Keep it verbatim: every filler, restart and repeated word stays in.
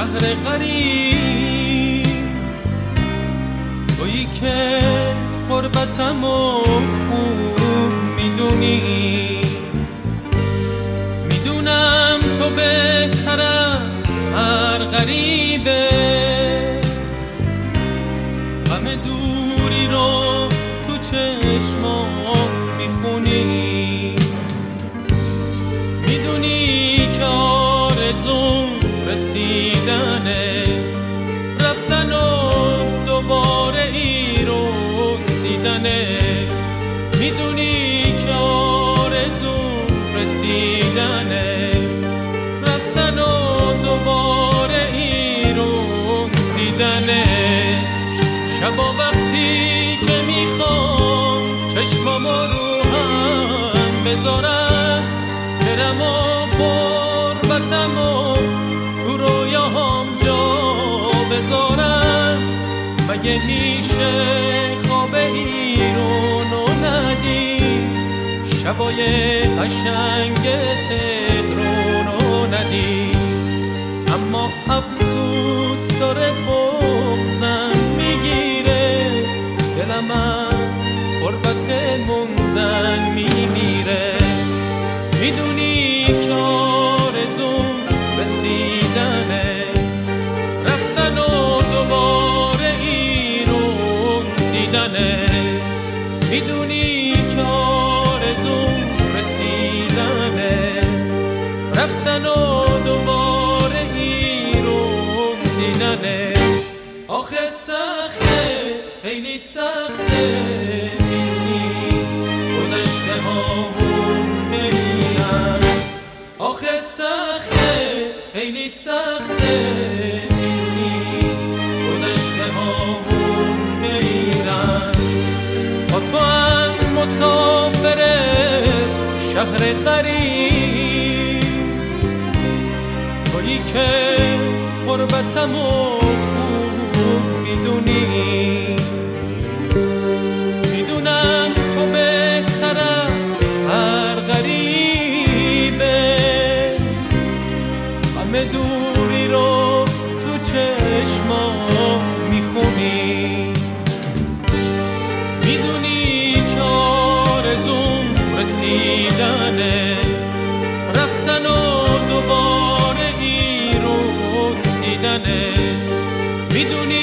شهر غریب، تویی که غربتمو خوب میدونی. میدونم تو بهتر از هر غریبه، غم دوری رو تو چشمات میخونی. میدونی که آرزوم رسیدنه، رفتن و دوباره ای رو دیدنه. میدونی که آرزوم رسیدنه، رفتن و دوباره ای رو دیدنه. شبا وقتی که میخوام چشمامو رو هم بذارم، برم و غربتم و تو رویاهام جا بذارم. مگه میشه خواب ایرونو ندی، شبای قشنگ تهرونو ندی؟ اما افسوس داره بغضم میگیره، دلم از غربت موندن میمیره. میدونی که آرزوم رسیدنه، رفتن و دوباره ای رو دیدنه. میدونی که آرزوم رسیدنه، رفتن و دوباره ای رو دیدنه. آخه سخته، خیلی سخته، میدونی گذشته هامون میرن. آخه سخته، خیلی سخته، میدونی گذشته هامون میرن. با تو هم مسافر شهر غریب، تویی که غربتمو خوب میدونی. میدونم تو بهتر از هر غریبه، غم دوری رو تو چشما میخونی. میدونی که آرزوم رسیدنه، رفتن و دوباره ای رو دیدنه. میدونی